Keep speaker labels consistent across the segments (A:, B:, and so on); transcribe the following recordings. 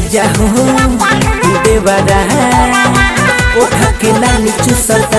A: राजा हो देवरा उठा के लाली चुसता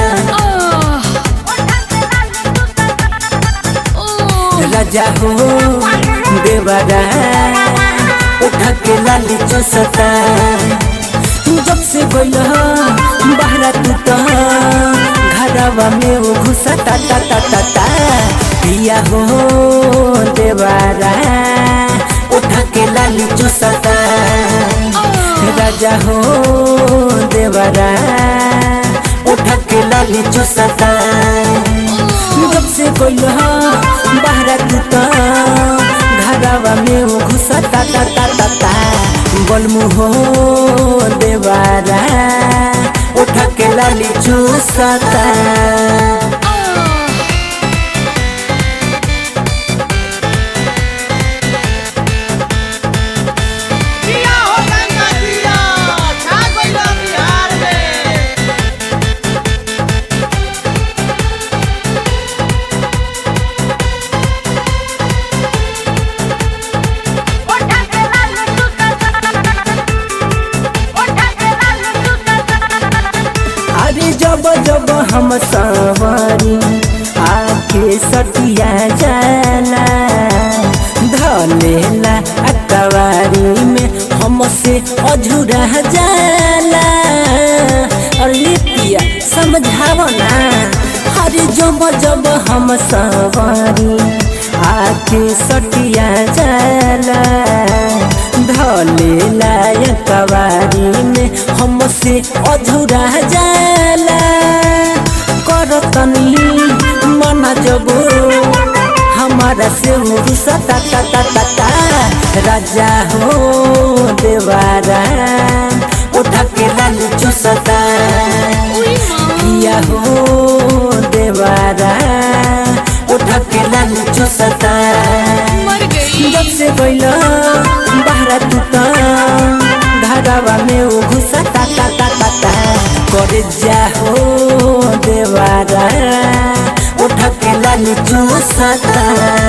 A: राजा हो देवरा उठा के लाली चुसता जब से गइल बहरा तू तो घरवा में वो घुसा ता ता ता ता ता पिया हो देवरा उठा के लाली चुसता राजा हो देवरा उठा के लाली चुसता जब से गइल बहरा तू तो घरवा में वो घुसा ता ता ता ता ता बलमु हो देवरा उठा के लाली चुसता जब जब हम सवारी आके सटिया जाला धलेला अकवारी में हमसे अझुरा जाला अरे पिया समझावो ना अरे जब जब हम सवारी आके सटिया जाला धलेला अकवारी में हमसे अझुरा जाला करतनी मना जब हमारा से रुसा ता ता ता ता ता राजा हो देवरा उठा के लाली चुसता किया हो देवरा उठा के लाली चुसता जब से गइल बहरा तू तो घरवा में वो घुसा ता ता ता ता ता करे जा हो देवरा उठा के लाली चुसता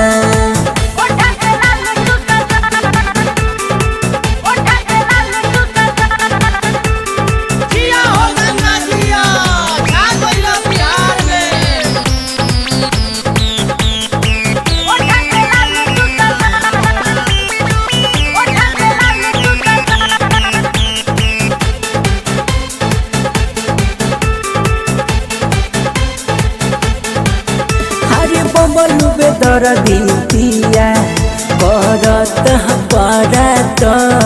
A: बलु बेदर दिया करत परत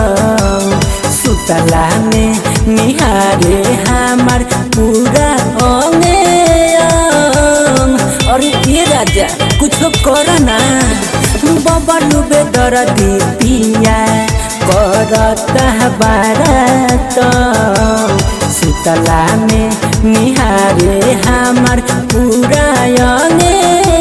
A: सुतला में निहारे हमार पूरा अंगे और ये राजा कुछ करना बबलु बेदर दिया करत बारत सुतला में निहारे हमार पूरा अंगे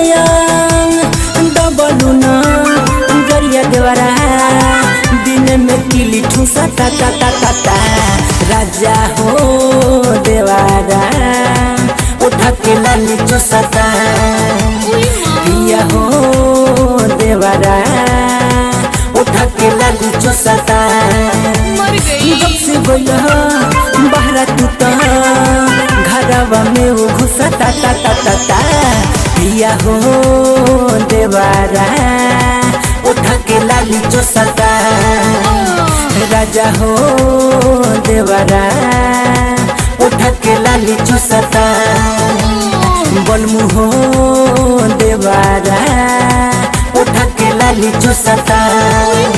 A: देवरा दिन में किली ठूसा ता ता ता ता ता राजा हो देवरा उठा के लाली चुसता पिया हो देवरा उठा के लाली चुसता जब से गइल बहरा तू तो घरवा में वो घुसा ता ता ता ता ता पिया हो देवरा उठा के लाली चुसता राजा हो देवरा उठा के लाली चुसता बलमु हो देवरा उठा के लाली चुसता